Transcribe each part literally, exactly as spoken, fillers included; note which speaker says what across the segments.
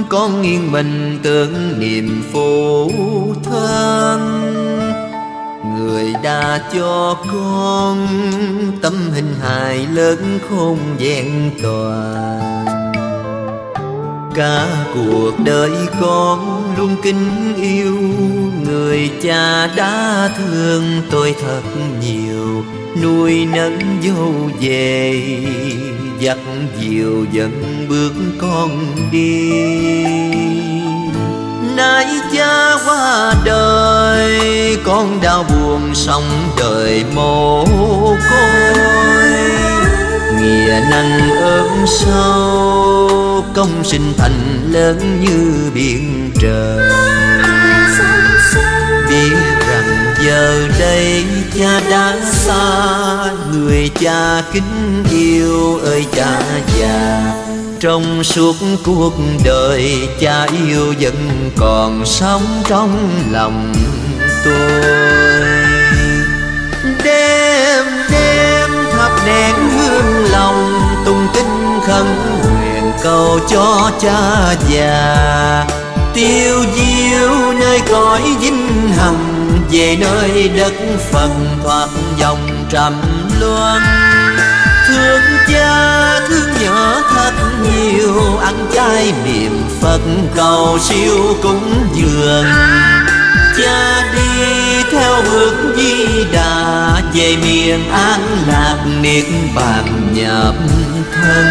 Speaker 1: con nghiêng mình tưởng niệm phụ thân. Người đã cho con tấm hình hài lớn khôn vẹn toàn. Cả cuộc đời con luôn kính yêu người cha đã thương tôi thật nhiều. Nuôi nấng dâu về dắt dìu dẫn bước con đi. Nay cha qua đời con đau buồn sống đời mồ côi. Nghĩa nặng ơn sâu công sinh thành lớn như biển trời. Biết rằng giờ đây cha đã xa, người cha kính yêu ơi cha già. Trong suốt cuộc đời cha yêu vẫn còn sống trong lòng tôi. Đêm đêm thắp nén hương lòng tung kinh khấn nguyện cầu cho cha già. Tiêu diêu nơi cõi vinh hằng, về nơi đất Phật thoát dòng trầm luân. Thương cha thương nhỏ thật nhiều, ăn chay niệm Phật cầu siêu cúng dường. Cha đi theo bước Di Đà, về miền an lạc niết bàn nhập thân.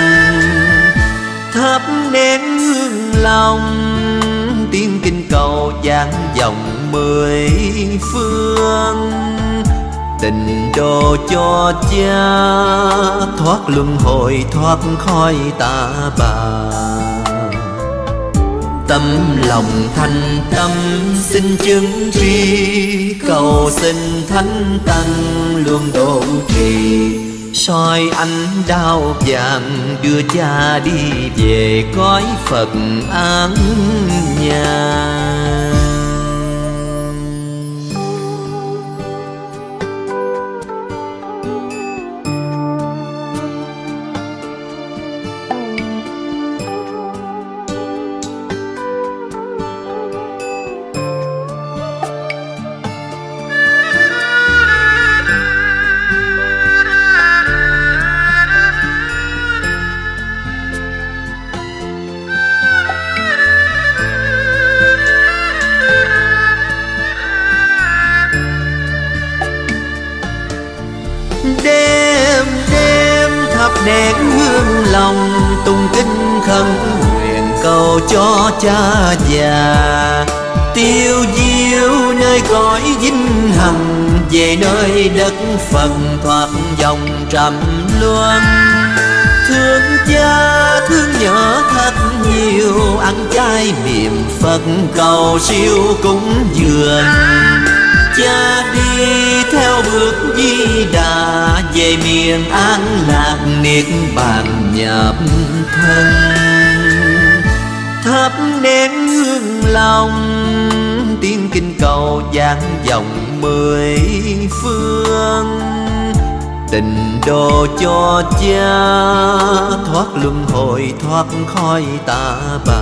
Speaker 1: Thắp nén hương lòng tiếng kinh cầu vang vọng mười phương. Tình độ cho cha thoát luân hồi thoát khỏi tà bà. Tâm lòng thành tâm xin chứng tri, cầu xin thánh tăng luôn độ trì. Soi ánh đao vàng đưa cha đi về cõi Phật an nhàn. Đêm đêm thắp nén hương lòng tung kinh khấn nguyện cầu cho cha già. Tiêu diêu nơi cõi vinh hằng, về nơi đất Phật thoát dòng trầm luân. Thương cha thương nhỏ thật nhiều, ăn chay niệm Phật cầu siêu cúng dường. Cha đi theo bước Di Đà, về miền an lạc niết bàn nhập thân. Thắp nén hương lòng tiếng kinh cầu vang vọng mười phương. Tình độ cho cha thoát luân hồi thoát khỏi tà bà.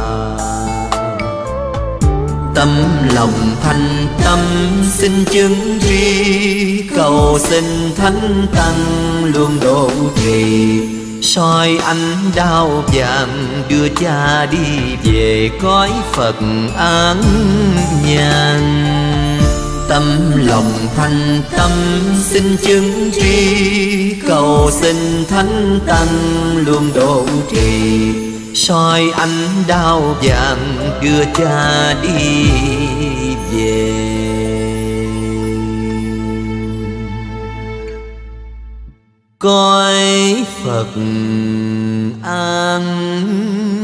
Speaker 1: Tâm lòng thành tâm xin chứng tri, cầu xin thánh tăng luôn độ trì. Soi ánh đao vàng đưa cha đi về cõi Phật an nhàn. Tâm lòng thành tâm xin chứng tri, cầu xin thánh tăng luôn độ trì. Soi ánh đao vàng đưa cha đi về cõi Phật an